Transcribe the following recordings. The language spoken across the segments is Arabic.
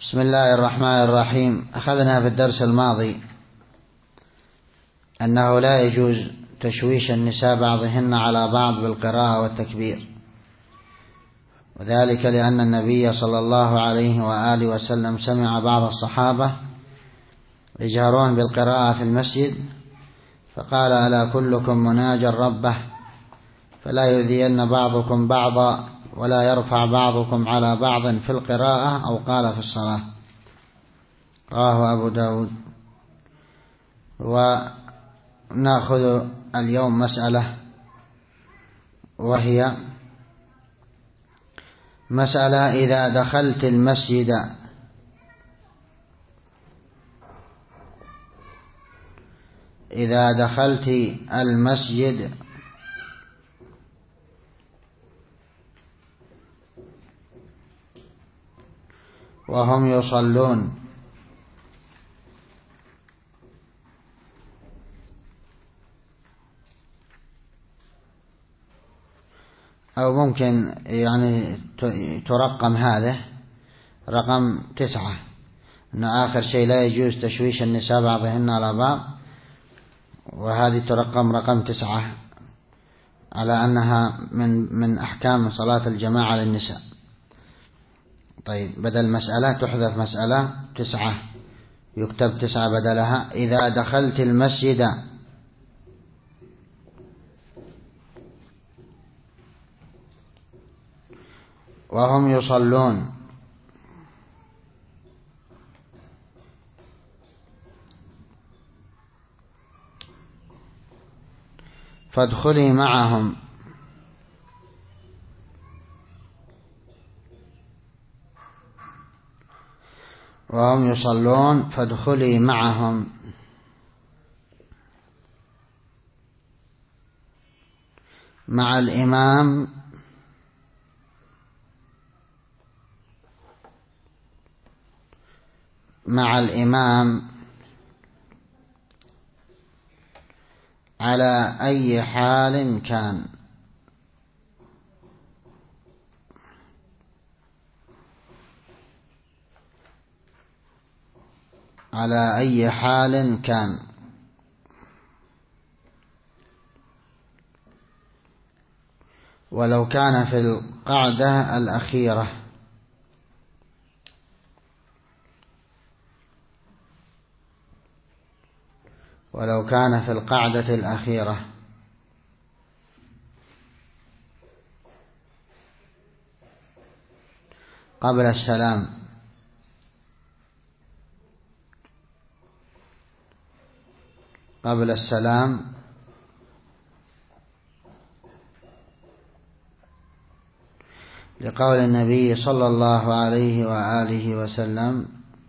بسم الله الرحمن الرحيم. أخذنا في الدرس الماضي أنه لا يجوز تشويش النساء بعضهن على بعض بالقراءة والتكبير، وذلك لأن النبي صلى الله عليه وآله وسلم سمع بعض الصحابة يجهرون بالقراءة في المسجد فقال: ألا كلكم مناجى ربه فلا يؤذين بعضكم بعضا ولا يرفع بعضكم على بعض في القراءة، أو قال في الصلاة. رواه أبو داود. ونأخذ اليوم مسألة، وهي مسألة: إذا دخلت المسجد وهم يصلون، أو ممكن يعني ترقم هذا رقم 9، أن آخر شيء لا يجوز تشويش النساء بعضهن على بعض، وهذه ترقم رقم 9، على أنها من أحكام صلاة الجماعة للنساء. طيب، بدل مسألة تحذف مسألة 9، يكتب 9 بدلها: إذا دخلت المسجد وهم يصلون فادخلي معهم وهم يصلون فادخلي معهم مع الإمام على أي حال كان. على أي حال كان، ولو كان في القعدة الأخيرة. ولو كان في القعدة الأخيرة قبل السلام، لقول النبي صلى الله عليه وآله وسلم: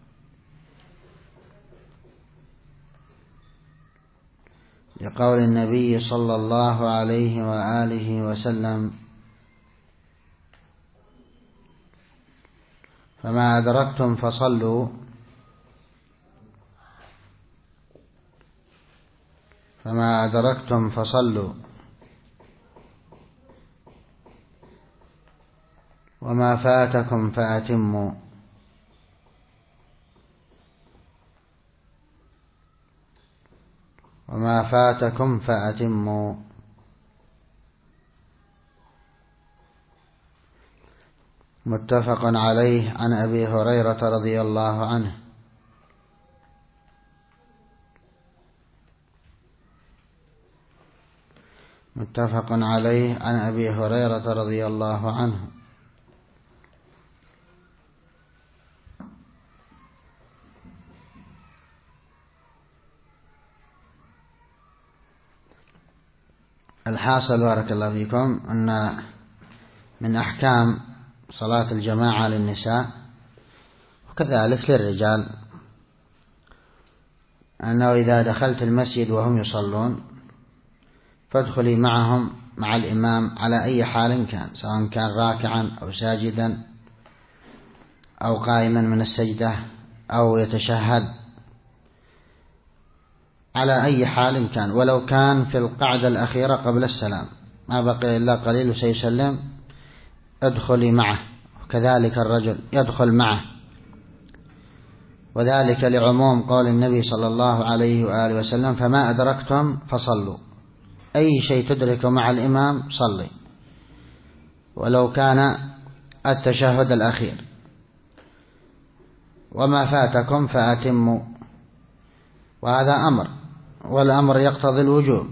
لقول النبي صلى الله عليه وآله وسلم: فما أدركتم فصلوا وما فاتكم فأتموا. متفق عليه، عن أبي هريرة رضي الله عنه. متفق عليه عن أبي هريرة رضي الله عنه. الحاصل بارك الله فيكم أن من أحكام صلاة الجماعة للنساء وكذلك للرجال أنه إذا دخلت المسجد وهم يصلون فادخلي معهم مع الإمام على أي حال كان، سواء كان راكعا أو ساجدا أو قائما من السجدة أو يتشهد، على أي حال كان، ولو كان في القعدة الأخيرة قبل السلام، ما بقي إلا قليل وسيسلم، ادخلي معه. وكذلك الرجل يدخل معه وذلك لعموم قول النبي صلى الله عليه وآله وسلم: فما أدركتم فصلوا. أي شيء تدرك مع الإمام صلي، ولو كان التشهد الأخير. وما فاتكم فأتموا. وهذا أمر، والأمر يقتضي الوجوب.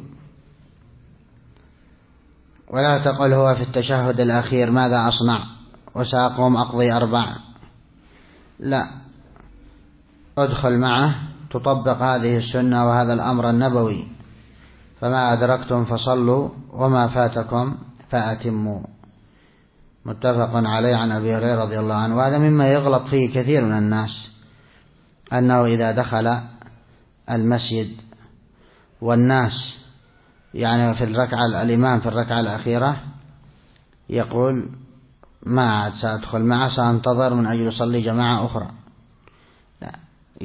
ولا تقل هو في التشهد الأخير ماذا أصنع وسأقوم أقضي 4. لا، ادخل معه، تطبق هذه السنة وهذا الأمر النبوي: فما أدركتم فصلوا وما فاتكم فأتموا. متفق عليه عن أبي هريرة رضي الله عنه. وهذا مما يغلط فيه كثير من الناس، أنه إذا دخل المسجد والناس يعني في الركعة الإمام في الركعة الأخيرة يقول: ما عاد سأدخل معه، سأنتظر من أجل أصلي جماعة أخرى. لا،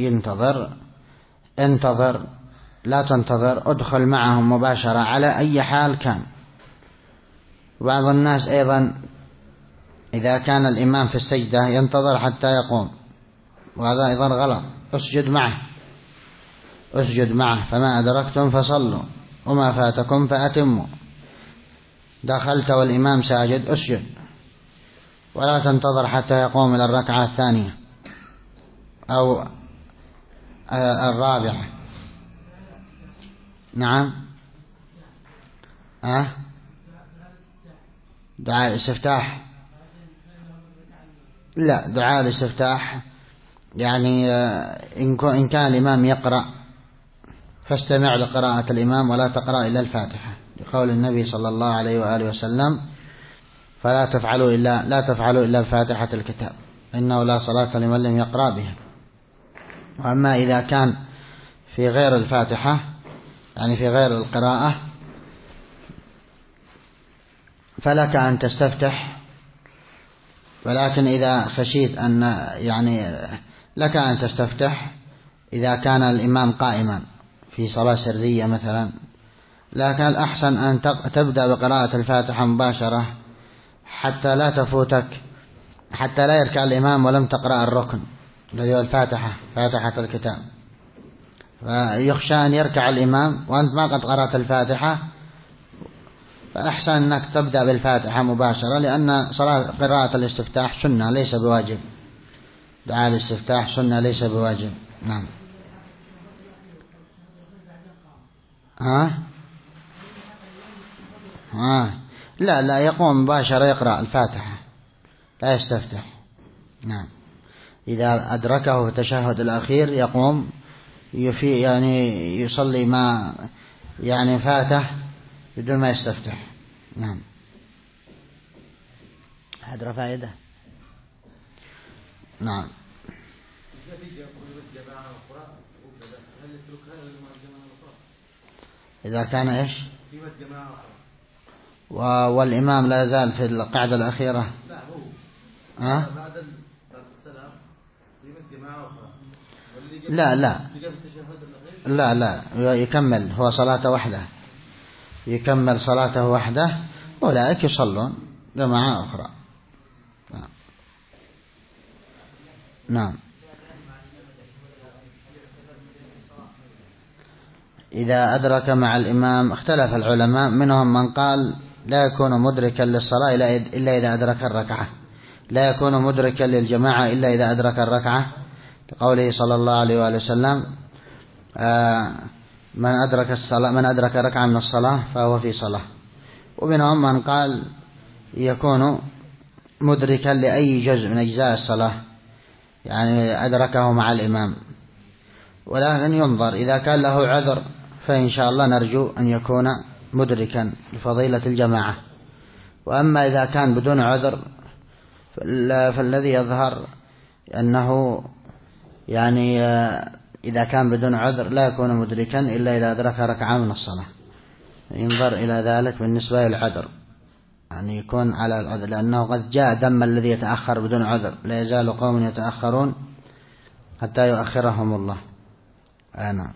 انتظر، لا تنتظر، ادخل معهم مباشرة على أي حال كان. بعض الناس أيضا إذا كان الإمام في السجدة ينتظر حتى يقوم، وهذا أيضا غلط. اسجد معه. فما أدركتم فصلوا وما فاتكم فأتموا. دخلت والإمام ساجد، اسجد، ولا تنتظر حتى يقوم إلى الركعة الثانية أو 4. نعم. دعاء الاستفتاح. لا، دعاء الاستفتاح يعني إن كان الإمام يقرأ فاستمع لقراءة الإمام ولا تقرأ إلا الفاتحة، لقول النبي صلى الله عليه وآله وسلم: لا تفعلوا إلا الفاتحة الكتاب، إنه لا صلاة لمن لم يقرأ بها. وأما إذا كان في غير الفاتحة يعني في غير القراءة فلك أن تستفتح، ولكن إذا خشيت أن يعني لك أن تستفتح إذا كان الإمام قائما في صلاة سرية مثلا، لكن الأحسن أن تبدأ بقراءة الفاتحة مباشرة حتى لا تفوتك، حتى لا يركع الإمام ولم تقرأ الركن الذي هو الفاتحة، فاتحة الكتاب. فيخشى أن يركع الإمام وأنت ما قد قرأت الفاتحة، فأحسن أنك تبدأ بالفاتحة مباشرة، لأن قراءة الاستفتاح سنة ليس بواجب. دعاء الاستفتاح سنة ليس بواجب. نعم. لا يقوم مباشرة يقرأ الفاتحة، لا يستفتح. نعم. إذا أدركه في التشهد الأخير يقوم يعني يصلي ما يعني فاته بدون ما يستفتح. نعم. هذا فائدة. نعم. إذا كان إيش والإمام لا يزال في القعدة الأخيرة، بعد السلام لا يكمل هو صلاته وحده، يكمل صلاته وحده، أولئك يصلون جماعة أخرى. نعم. إذا أدرك مع الإمام اختلف العلماء، منهم من قال لا يكون مدركا للصلاة إلا إذا أدرك الركعة، لا يكون مدركا للجماعة إلا إذا أدرك الركعة، لقوله صلى الله عليه وآله وسلم: من أدرك ركعة من الصلاة فهو في صلاة. ومنهم من قال يكون مدركا لأي جزء من أجزاء الصلاة، يعني أدركه مع الإمام. ولكن ينظر، إذا كان له عذر فإن شاء الله نرجو أن يكون مدركا لفضيلة الجماعة. وأما إذا كان بدون عذر فالذي يظهر أنه يعني إذا كان بدون عذر لا يكون مدركا إلا إذا أدرك ركعة من الصلاة. ينظر إلى ذلك بالنسبة للعذر، يعني يكون على العذر، لأنه قد جاء ذم الذي يتأخر بدون عذر: لا يزال قوم يتأخرون حتى يؤخرهم الله. نعم.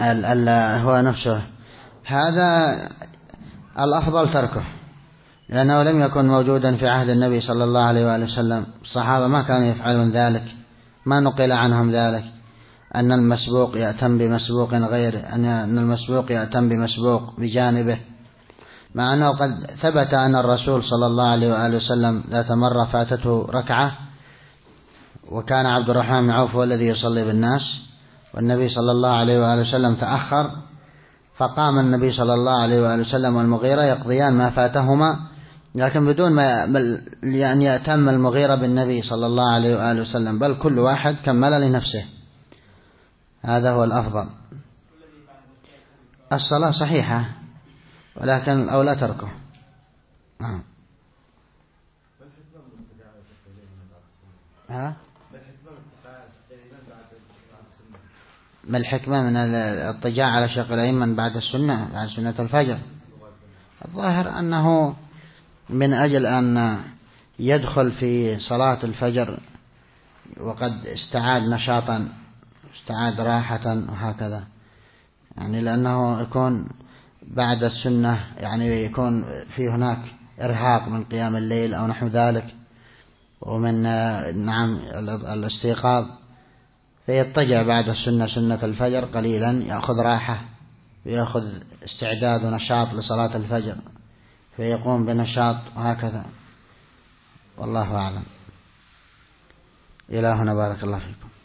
هو نفسه هذا الأفضل تركه، لأنه لم يكن موجودا في عهد النبي صلى الله عليه وآله وسلم. الصحابة ما كانوا يفعلون ذلك، ما نقل عنهم ذلك، أن المسبوق يأتم بمسبوق غير أن المسبوق يأتم بمسبوق بجانبه، مع أنه قد ثبت أن الرسول صلى الله عليه وآله وسلم ذات مرة فاتته ركعة، وكان عبد الرحمن بن عوف هو الذي يصلي بالناس، والنبي صلى الله عليه وآله وسلم تأخر، فقام النبي صلى الله عليه وآله وسلم والمغيرة يقضيان ما فاتهما، لكن بدون ما أن يأتم المغيرة بالنبي صلى الله عليه وآله وسلم، بل كل واحد كمل لنفسه. هذا هو الأفضل. الصلاة صحيحة، ولكن الأولى تركه. ما الحكمة من الاضطجاع على شق الأيمن بعد السنة، بعد سنة الفجر؟ الظاهر أنه من أجل أن يدخل في صلاة الفجر وقد استعاد نشاطا، استعاد راحة وهكذا، يعني لأنه يكون بعد السنة يعني يكون في هناك إرهاق من قيام الليل أو نحو ذلك، ومن نعم الاستيقاظ، فيضطجع بعد السنة سنة الفجر قليلا، يأخذ راحة ويأخذ استعداد ونشاط لصلاة الفجر، فيقوم بنشاط وهكذا. والله أعلم. إلى هنا بارك الله فيكم.